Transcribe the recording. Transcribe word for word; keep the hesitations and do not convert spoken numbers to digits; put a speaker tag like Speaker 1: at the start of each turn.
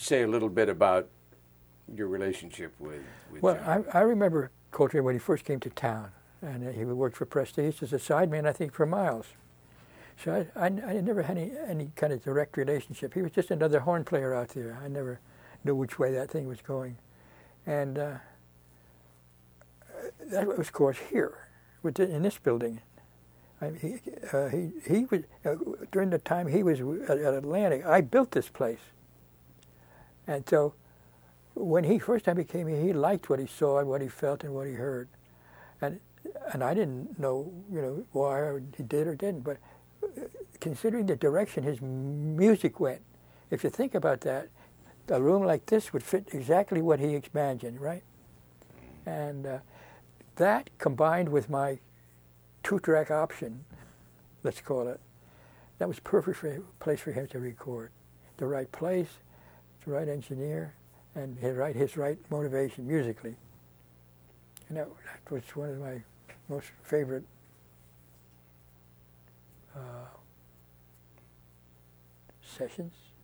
Speaker 1: say a little bit about your relationship with, with
Speaker 2: well,
Speaker 1: John?
Speaker 2: I, I remember Coltrane when he first came to town, and he worked for Prestige as a sideman, I think, for Miles. So I, I, I never had any, any kind of direct relationship. He was just another horn player out there. I never knew which way that thing was going. And uh, that was, of course, here, in this building. I, he, uh, he, he was, uh, during the time he was at, at Atlantic, I built this place. And so when he first time he came here, he liked what he saw and what he felt and what he heard. And and I didn't know, you know, why he did or didn't, but considering the direction his music went, if you think about that, a room like this would fit exactly what he imagined, right? And uh, that combined with my two-track option, let's call it, that was perfect for a place for him to record. The right place, the right engineer, and his right, his right motivation musically. And that, that was one of my most favorite uh, sessions.